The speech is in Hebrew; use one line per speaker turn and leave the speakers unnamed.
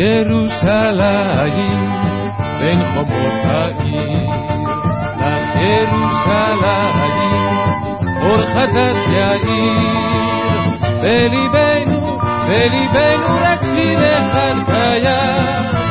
ירושלים בין חומות העיר, לך ירושלים אור חדש יאיר, בליבנו רק שיר אחד קיים,